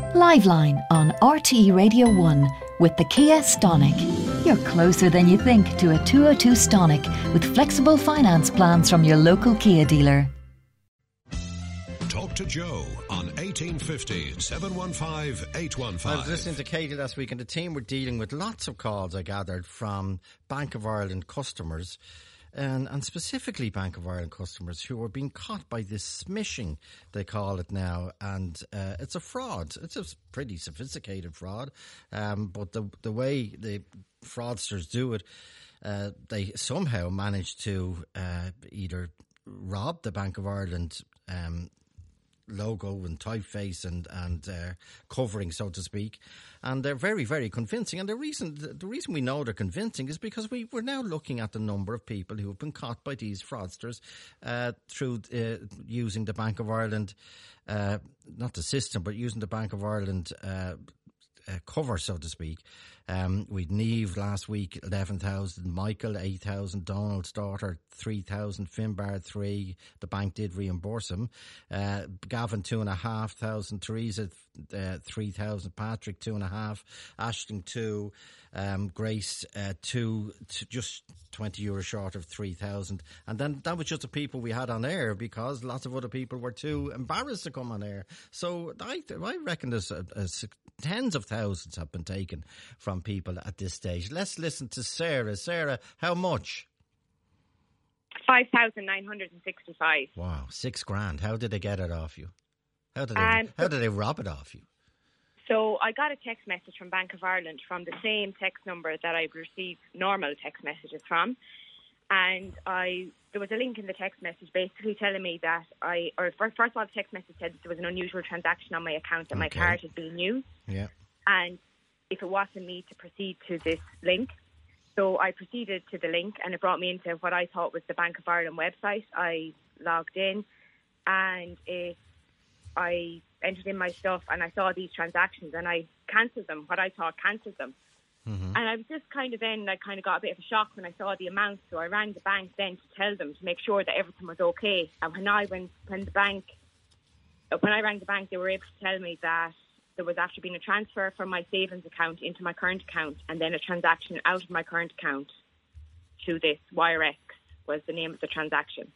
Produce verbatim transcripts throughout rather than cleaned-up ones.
Liveline on R T E Radio one with the Kia Stonic. You're closer than you think to a two oh two Stonic with flexible finance plans from your local Kia dealer. Talk to Joe on eighteen fifty, seven one five, eight one five. I was listening to Katie last week, and the team were dealing with lots of calls, I gathered, from Bank of Ireland customers, and, and specifically Bank of Ireland customers who were being caught by this smishing, they call it now, and uh, it's a fraud. It's a pretty sophisticated fraud, um, but the the way the fraudsters do it, uh, they somehow manage to uh, either rob the Bank of Ireland um logo and typeface and and uh, covering, so to speak, and they're very, very convincing. And the reason the reason we know they're convincing is because we we're now looking at the number of people who have been caught by these fraudsters uh, through uh, using the Bank of Ireland, uh, not the system, but using the Bank of Ireland uh, uh, cover, so to speak. Um, we'd Neve last week, eleven thousand, Michael, eight thousand, Donald's daughter, three thousand, Finbar, three. The bank did reimburse him. Uh, Gavin, two and a half thousand, Teresa, uh, three thousand, Patrick, two and a half, Ashton, two, um, Grace, uh, two, t- just twenty euro short of three thousand. And then that was just the people we had on air, because lots of other people were too embarrassed to come on air. So I, I reckon there's a, a, tens of thousands have been taken from people at this stage. Let's listen to Sarah. Sarah, how much? five thousand nine hundred sixty-five. Wow, six grand. How did they get it off you? How did they, um, how did they rob it off you? So I got a text message from Bank of Ireland from the same text number that I received normal text messages from. And I there was a link in the text message basically telling me that I, or first, first of all, the text message said that there was an unusual transaction on my account, that okay. my card had been used. Yeah. And if it wasn't me to proceed to this link. So I proceeded to the link, and it brought me into what I thought was the Bank of Ireland website. I logged in, and it, I entered in my stuff, and I saw these transactions, and I cancelled them, what I thought cancelled them. Mm-hmm. And I was just kind of then, I kind of got a bit of a shock when I saw the amount, so I rang the bank then to tell them to make sure that everything was okay. And when I went, when the bank, when I rang the bank, they were able to tell me that there was after being a transfer from my savings account into my current account, and then a transaction out of my current account to this WireX was the name of the transaction.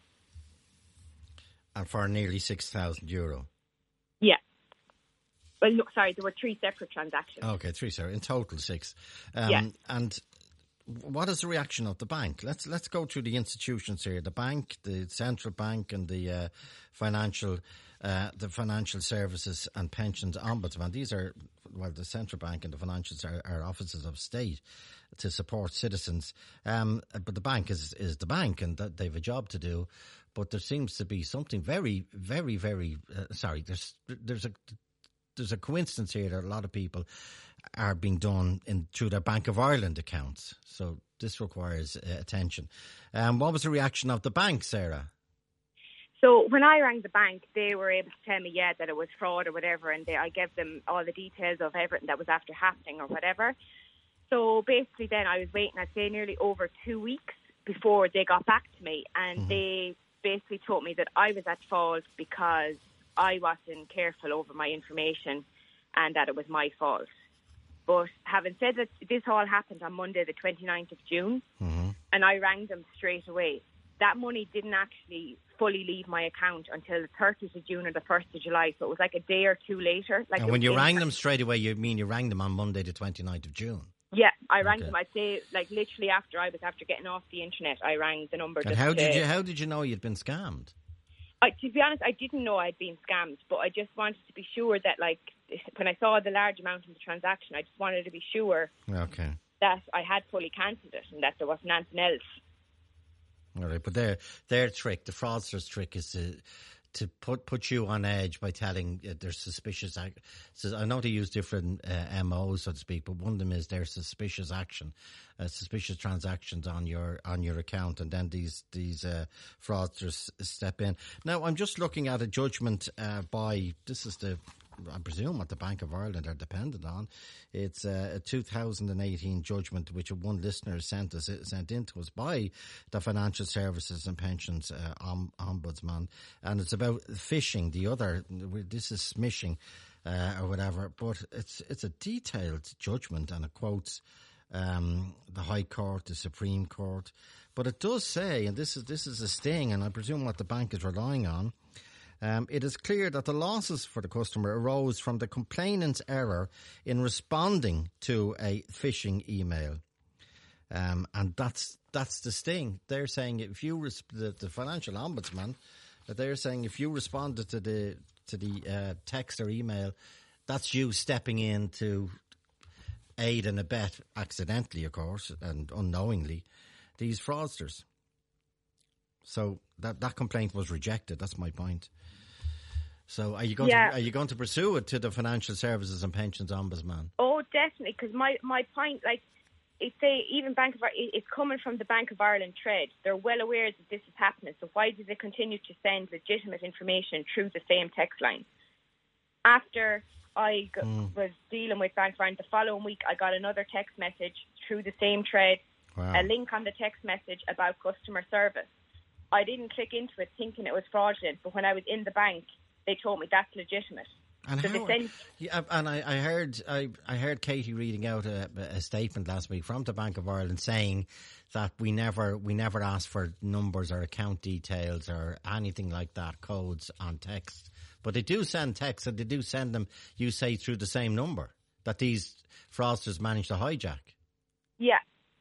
And for nearly six thousand euro. Yeah. Well, no, sorry, there were three separate transactions. Okay, three separate. In total, six. Um, yeah. And what is the reaction of the bank? Let's let's go through the institutions here: the bank, the central bank, and the uh, financial, uh, the financial services and pensions ombudsman. These are, well, the central bank and the financials are, are offices of state to support citizens. Um, but the bank is is the bank, and that they've a job to do. But there seems to be something very, very, very uh, sorry. There's there's a there's a coincidence here that a lot of people are being done in through their Bank of Ireland accounts. So this requires uh, attention. Um, what was the reaction of the bank, Sarah? So when I rang the bank, they were able to tell me, yeah, that it was fraud or whatever, and they, I gave them all the details of everything that was after happening or whatever. So basically then I was waiting, I'd say nearly over two weeks before they got back to me, and mm-hmm. they basically told me that I was at fault because I wasn't careful over my information and that it was my fault. But having said that, this all happened on Monday, the twenty-ninth of June, mm-hmm. and I rang them straight away. That money didn't actually fully leave my account until the thirtieth of June or the first of July, so it was like a day or two later. Like and when you rang them straight away, you mean you rang them on Monday, the twenty-ninth of June? Yeah, I rang okay. them. I'd say, like, literally after I was after getting off the internet, I rang the number. And just how to, did you how did you know you'd been scammed? I, to be honest, I didn't know I'd been scammed, but I just wanted to be sure that, like, when I saw the large amount in the transaction, I just wanted to be sure okay. that I had fully cancelled it and that there wasn't anything else. All right, but their their trick, the fraudster's trick, is to to put put you on edge by telling uh, they're suspicious. So I know they use different uh, M Os, so to speak, but one of them is their suspicious action, uh, suspicious transactions on your on your account, and then these these uh, fraudsters step in. Now, I'm just looking at a judgment uh, by this is the. I presume what the Bank of Ireland are dependent on. It's uh, a two thousand eighteen judgment which one listener sent us sent in to us by the Financial Services and Pensions uh, om, Ombudsman, and it's about phishing. The other, this is smishing, uh, or whatever. But it's it's a detailed judgment, and it quotes um, the High Court, the Supreme Court. But it does say, and this is this is a sting, and I presume what the bank is relying on. Um, it is clear that the losses for the customer arose from the complainant's error in responding to a phishing email. Um, and that's that's the sting. They're saying if you res- the, the financial ombudsman, that they're saying if you responded to the to the uh, text or email, that's you stepping in to aid and abet, accidentally, of course, and unknowingly, these fraudsters. So that that complaint was rejected. That's my point. So are you going yeah. to are you going to pursue it to the Financial Services and Pensions Ombudsman? Oh, definitely. Because my my point, like. It's say even Bank of it's coming from the Bank of Ireland Trade. They're well aware that this is happening. So why do they continue to send legitimate information through the same text line? After I g- mm. was dealing with Bank of Ireland, the following week I got another text message through the same trade, wow. a link on the text message about customer service. I didn't click into it thinking it was fraudulent, but when I was in the bank, they told me that's legitimate. And, so how, send, yeah, and I, I heard I, I heard Katie reading out a, a statement last week from the Bank of Ireland saying that we never we never asked for numbers or account details or anything like that, codes on text. But they do send texts, and they do send them, you say, through the same number that these fraudsters managed to hijack. Yeah.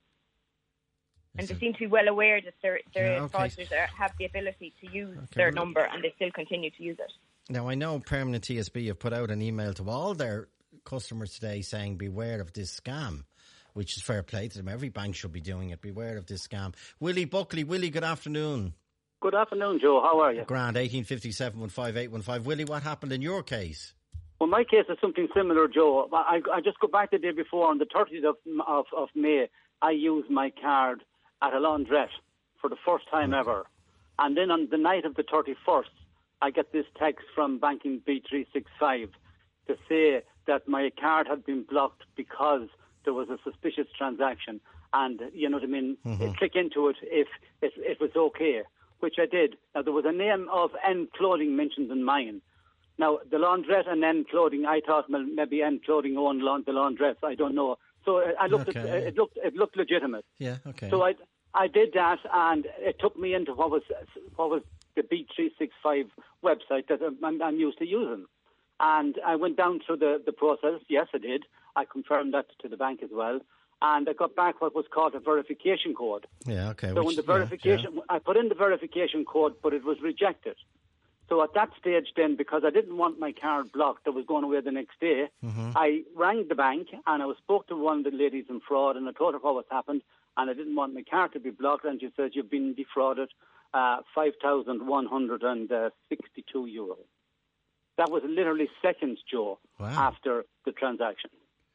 And they seem to be well aware that their, their yeah, okay. fraudsters are, have the ability to use okay, their well, number, and they still continue to use it. Now, I know Permanent T S B have put out an email to all their customers today saying beware of this scam, which is fair play to them. Every bank should be doing it. Beware of this scam. Willie Buckley. Willie, good afternoon. Good afternoon, Joe. How are you? Grand, eighteen fifty-seven, one five eight one five. Willie, what happened in your case? Well, my case is something similar, Joe. I, I just go back the day before, on the thirtieth of, of, of May, I used my card at a laundrette for the first time ever. And then on the night of the thirty-first, I get this text from Banking B three sixty-five to say that my card had been blocked because there was a suspicious transaction. And, you know what I mean, mm-hmm. click into it if it, it was okay, which I did. Now, there was a name of N Clothing mentioned in mine. Now, the laundrette and N Clothing, I thought maybe N Clothing owned la- the laundrette. I don't know. So I looked okay. at it. Looked it looked legitimate. Yeah. Okay. So I I did that, and it took me into what was what was the B three sixty-five website that I'm, I'm used to using. And I went down through the, the process. Yes, I did. I confirmed that to the bank as well. And I got back what was called a verification code. Yeah, okay. So Which, when the verification, yeah, yeah. I put in the verification code, but it was rejected. So at that stage then, because I didn't want my card blocked, I was going away the next day, mm-hmm. I rang the bank and I spoke to one of the ladies in fraud, and I told her what was happened, and I didn't want my card to be blocked, and she says, you've been defrauded uh, five thousand one hundred sixty-two euro. That was literally seconds, Joe, wow. after the transaction.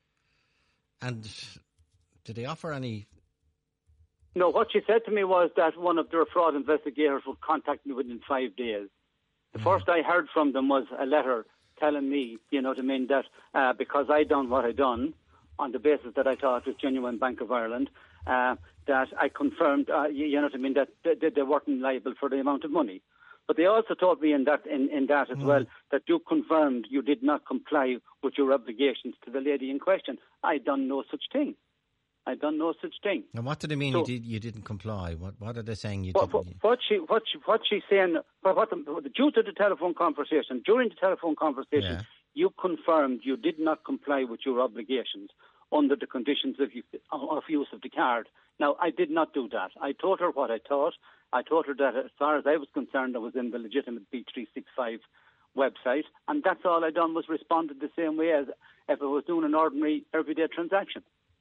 And did they offer any... No, what she said to me was that one of their fraud investigators would contact me within five days. The mm. first I heard from them was a letter telling me, you know what I mean, that uh, because I done what I done, on the basis that I thought it was genuine Bank of Ireland, uh, that I confirmed, uh, you, you know what I mean, that they, they weren't liable for the amount of money. But they also told me in that in, in that as mm. well that you confirmed you did not comply with your obligations to the lady in question. I done no such thing. I done no such thing. And what did it mean? So, you did you didn't comply? What what are they saying you what, didn't? What she what she what she's saying? What, what the, due to the telephone conversation, during the telephone conversation, yeah. you confirmed you did not comply with your obligations under the conditions of, of use of the card. Now, I did not do that. I told her what I thought. I told her that as far as I was concerned, I was in the legitimate B three sixty-five website, and that's all I done was responded the same way as if I was doing an ordinary everyday transaction.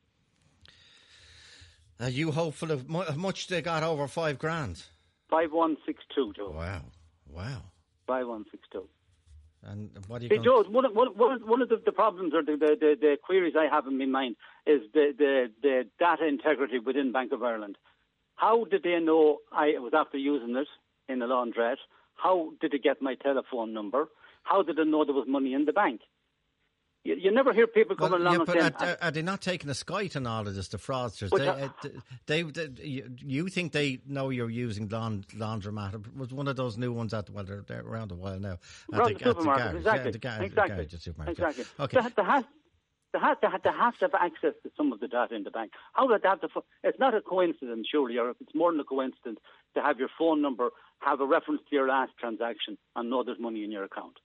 Are you hopeful of how much they got over five grand? Five one six two, Joe. Wow, wow. Five one six two. And what are you? Hey, going Joe, one of, one, one of the, the problems or the, the, the, the queries I have in my mind is the, the, the data integrity within Bank of Ireland. How did they know I was after using it in the laundrette? How did they get my telephone number? How did they know there was money in the bank? You, you never hear people Well, coming along yeah, and but saying, are, are they not taking a skite on all of this, the fraudsters? But, They, uh, uh, they, they, you, you think they know you're using laund, laundromat? It was one of those new ones at, well, they're, they're around a while now. At around the, the supermarket, at the exactly. Yeah, the, gar- exactly. the garage at supermarket. Exactly. Okay. They, they, have, they, have, they, have, they have to have access to some of the data in the bank. How would they have to? It's not a coincidence, surely, or if it's more than a coincidence to have your phone number, have a reference to your last transaction, and know there's money in your account.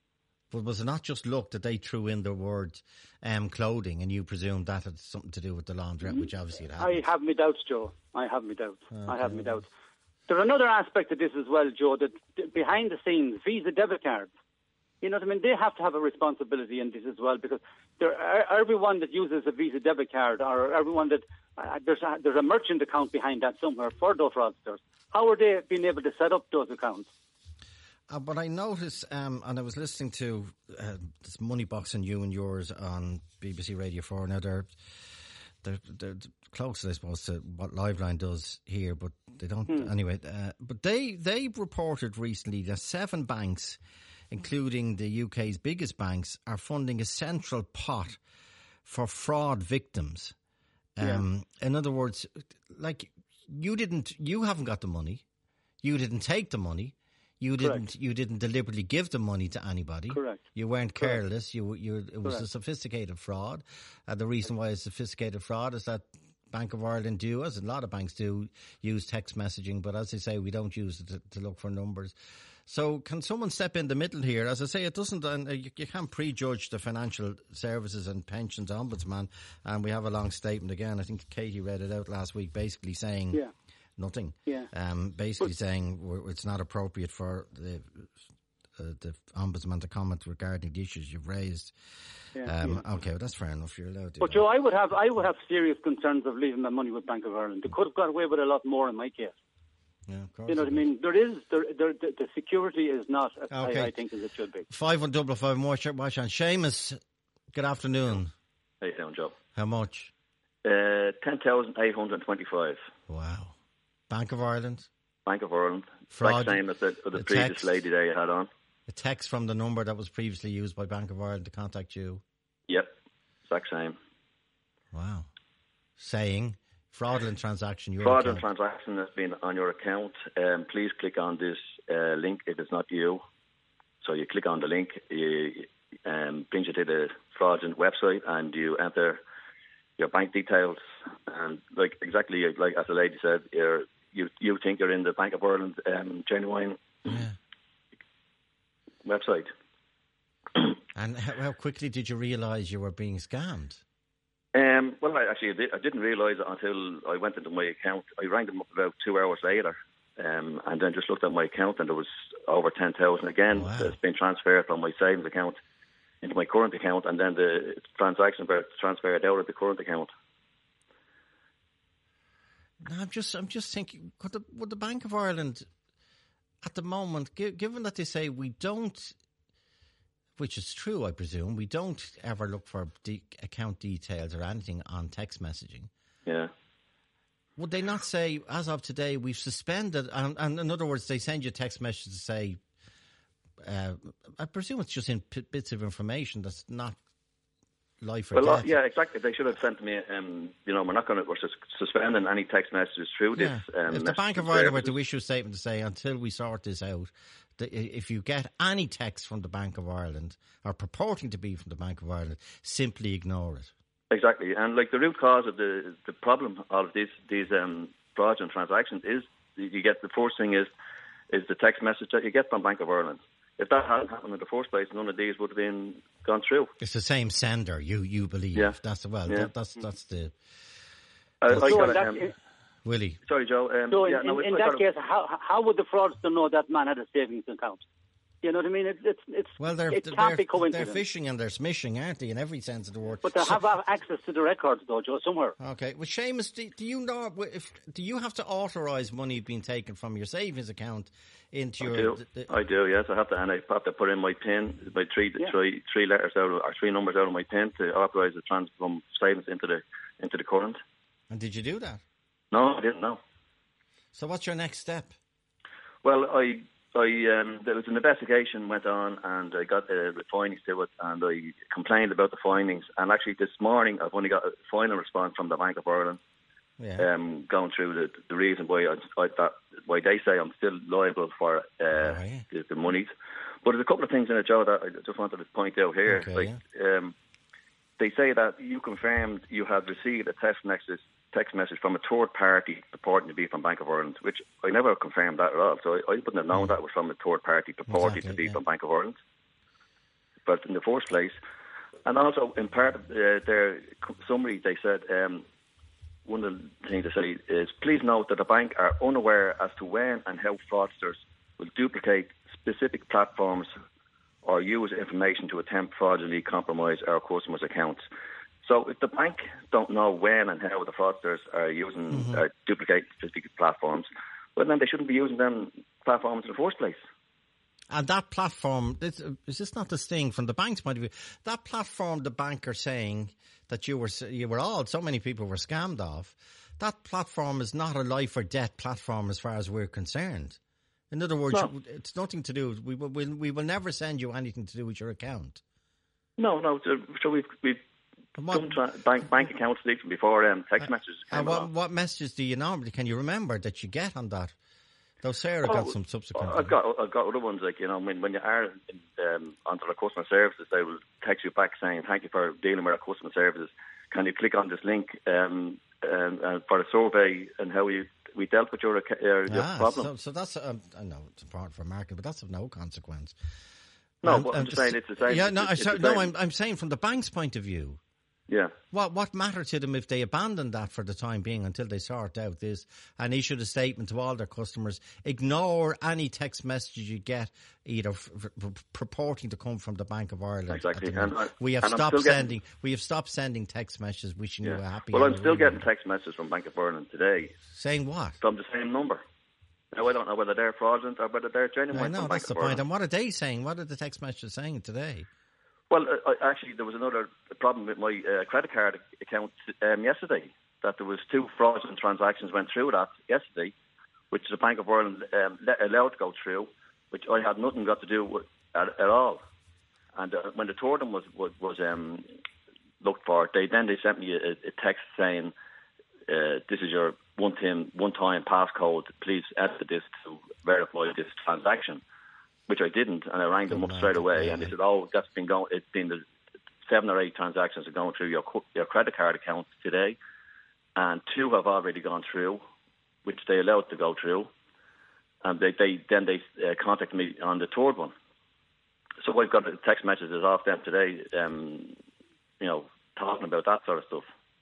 But was it not just luck that they threw in the word um, clothing, and you presumed that had something to do with the laundrette, which obviously it hadn't? I have my doubts, Joe. I have my doubts. Okay. I have my doubts. There's another aspect of this as well, Joe, that behind the scenes, Visa debit cards, you know what I mean? They have to have a responsibility in this as well, because there, everyone that uses a Visa debit card, or everyone that, uh, there's, a, there's a merchant account behind that somewhere for those fraudsters. How are they being able to set up those accounts? Uh, but I noticed, um, and I was listening to uh, this Money Box and You and Yours on B B C Radio four. Now, they're, they're, they're close, I suppose, to what Liveline does here, but they don't, hmm. anyway. Uh, but they, they reported recently that seven banks, including the U K's biggest banks, are funding a central pot for fraud victims. Um, yeah. In other words, like, you didn't, you haven't got the money, you didn't take the money. You didn't. Correct. You didn't deliberately give the money to anybody. Correct. You weren't Correct. careless. You. You. It was Correct. a sophisticated fraud. Uh, the reason why it's sophisticated fraud is that Bank of Ireland do, as a lot of banks do, use text messaging. But as I say, we don't use it to, to look for numbers. So can someone step in the middle here? As I say, it doesn't. Uh, you, you can't prejudge the Financial Services and Pensions Ombudsman. And we have a long statement again. I think Katie read it out last week, basically saying. Yeah. Nothing. Yeah. Um, basically but, saying we're, it's not appropriate for the uh, the ombudsman to comment regarding the issues you've raised. Yeah, um, yeah. Okay, well, that's fair enough. You're allowed to. But Joe, I would have I would have serious concerns of leaving my money with Bank of Ireland. They could have got away with a lot more in my case. Yeah, of course. You know what I mean? There is there, there the, the security is not as okay. high, I think, as it should be. Five one double five more. Watch on. Seamus, good afternoon. How you doing, Joe? How much? Uh, ten thousand eight hundred twenty-five. Wow. Bank of Ireland? Bank of Ireland. Fraud. Like same as the, the previous text, lady there you had on. A text from the number that was previously used by Bank of Ireland to contact you? Yep. Exact same. Wow. Saying, fraudulent transaction, your Fraudulent account. transaction has been on your account. Um, please click on this uh, link if it's not you. So you click on the link, you um, brings you to the fraudulent website, and you enter your bank details, and like exactly like as the lady said, you're, you you think you're in the Bank of Ireland um, genuine yeah. website. And how, how quickly did you realise you were being scammed? Um, well, I actually did, I didn't realise it until I went into my account. I rang them up about two hours later, um, and then just looked at my account, and there was over ten thousand again. Wow. That's been transferred from my savings account into my current account, and then the transaction were transferred out of the current account. No, I'm just, I'm just thinking, could the, would the Bank of Ireland, at the moment, gi- given that they say we don't, which is true, I presume, we don't ever look for de- account details or anything on text messaging. Yeah. Would they not say, as of today, we've suspended, and, and in other words, they send you a text message to say, uh, I presume it's just in p- bits of information that's not life or well, death. yeah, exactly. They should have sent me, um, you know, we're not going to, we're sus- suspending any text messages through Yeah. this. Um, if the Bank of Ireland were to issue a statement to say, until we sort this out, the, if you get any text from the Bank of Ireland, or purporting to be from the Bank of Ireland, simply ignore it. Exactly, and like the root cause of the the problem of these these um, fraudulent transactions is you get the first thing is is the text message that you get from Bank of Ireland. If that hadn't happened in the first place, none of these would have been gone through. It's the same sender, you you believe? Yeah. That's well. Yeah. That, that's that's the. I, That's I So got in a, that, um, in, Willie. sorry, Joe. Um, so in, yeah, no, in, in I that got a- case, how how would the fraudster know that man had a savings account? You know what I mean? It's it's, it's Well, they're it they're, can't be they're coincidence. fishing and they're smishing, aren't they? In every sense of the word. But they So- have access to the records, though, Joe, somewhere. Okay. Well, Seamus, do, do you know if do you have to authorise money being taken from your savings account into I your? do. The, the, I do. Yes, I have to, and I have to put in my PIN, my three, Yeah. three, three letters out of, or three numbers out of my PIN to authorise the transfer from savings into the into the current. and did you do that? No, I didn't know. So what's your next step? Well, I So I, um, there was an investigation went on, and I got uh, the findings to it, and I complained about the findings. And actually, this morning I've only got a final response from the Bank of Ireland, yeah. um, going through the, the reason why I, I that why they say I'm still liable for uh, oh, yeah. the, the monies. But there's a couple of things in it, Joe, that I just wanted to point out here. Okay, like yeah. um, they say that you confirmed you have received a text message. text message from a third party purporting to be from Bank of Ireland, which I never confirmed that at all. So I, I wouldn't have known mm. that was from a third party purporting exactly, to be yeah. from Bank of Ireland. But in the first place, and also in part of uh, their summary, they said um, one of the things they say is, please note that the bank are unaware as to when and how fraudsters will duplicate specific platforms or use information to attempt fraudulently compromise our customers' accounts. So if the bank don't know when and how the fraudsters are using mm-hmm. uh, duplicate specific platforms, well, then they shouldn't be using them platforms in the first place. And that platform, is this not the sting from the bank's point of view? That platform the bank are saying that you were you were all, so many people were scammed off, that platform is not a life or death platform as far as we're concerned. In other words, no. it's nothing to do, we will, we, we will never send you anything to do with your account. No, no, so we've... we've What, tra- bank bank accounts leaked before um, text messages came uh, what, along. What messages do you normally, can you remember that you get on that? Though Sarah oh, got some subsequent. I've got I've got other ones, like, you know, when when you are in, um, onto the customer services, they will text you back saying, thank you for dealing with our customer services. Can you click on this link um, um, uh, for a survey and how you we dealt with your, uh, your ah, problem? So, so that's um, I know it's important for market, but that's of no consequence. No, um, but I'm just saying it's the same. Yeah, no, it's, I, it's no, I'm I'm saying from the bank's point of view. Yeah. What what matter to them if they abandon that for the time being until they sort out this and issued a statement to all their customers? Ignore any text messages you get, either f- f- purporting to come from the Bank of Ireland. Exactly. And I, we have and stopped sending. Getting, we have stopped sending text messages wishing yeah. you a happy. Well, I'm still getting text messages from Bank of Ireland today. Saying what? From the same number. Now I don't know whether they're fraudulent or whether they're genuine. I know from that's Bank the of point. Ireland. And what are they saying? What are the text messages saying today? Well, uh, actually, there was another problem with my uh, credit card account um, yesterday, that there was two fraudulent transactions went through that yesterday, which the Bank of Ireland um, let, allowed to go through, which I had nothing got to do with at, at all. And uh, when the third one was was, was um, looked for, they then they sent me a, a text saying, uh, "This is your one-time one-time passcode. Please enter this to verify this transaction." Which I didn't, and I rang them up straight away, yeah. and they said, "Oh, that's been going. It's been the seven or eight transactions are going through your your credit card account today, and two have already gone through, which they allowed to go through, and they, they then they uh, contacted me on the third one. So I've got text messages off them today, um, you know, talking about that sort of stuff.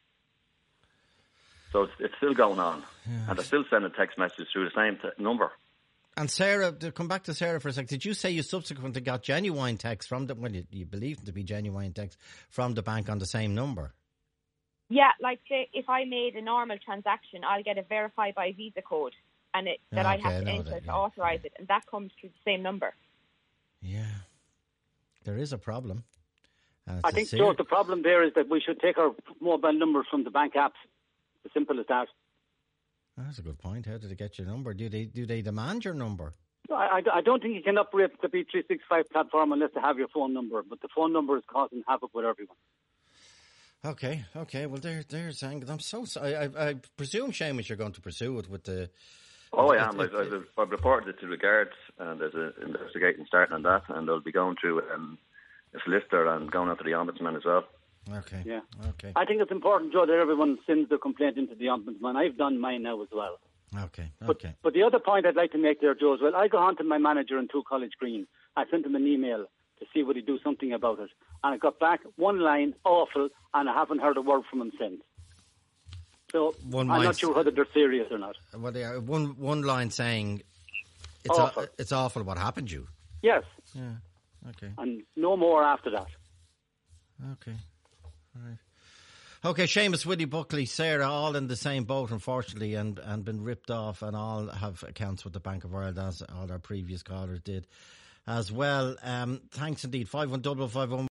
So it's, it's still going on, yes. and they're still sending text messages through the same t- number." And Sarah, to come back to Sarah for a sec, did you say you subsequently got genuine text from the, well, you, you believe them to be genuine text from the bank on the same number? Yeah, like say if I made a normal transaction, I'll get a verify by Visa code and it, that okay, I have to enter that, yeah. to authorise it, and that comes through the same number. Yeah, there is a problem. I think, Joe, the problem there is that we should take our mobile numbers from the bank apps. As simple as that. That's a good point. How did they get your number? Do they do they demand your number? I, I don't think you can operate the B three sixty-five platform unless they have your phone number. But the phone number is causing havoc with everyone. Okay, okay. Well, there, there's. I'm so sorry. I, I, I presume, Seamus, you're going to pursue it with the. Oh, I am. I've, I've, I've reported it to the guards, and there's an investigation starting on that, and they'll be going through um, a solicitor and going out to the ombudsman as well. Okay. Yeah. Okay. I think it's important, Joe, that everyone sends the complaint into the ombudsman. I've done mine now as well. Okay. But, okay. But the other point I'd like to make there, Joe, as well, I go on to my manager in Two College Green. I sent him an email to see would he do something about it, and I got back one line, awful, and I haven't heard a word from him since. So one I'm not sure whether they're serious or not. Well, they are. One one line saying it's awful. A, it's awful what happened to you. Yes. Yeah. Okay. And no more after that. Okay. All right. Okay, Seamus, Willie Buckley, Sarah, all in the same boat, unfortunately, and, and been ripped off, and all have accounts with the Bank of Ireland, as all our previous callers did as well. Um, thanks indeed. five one double five one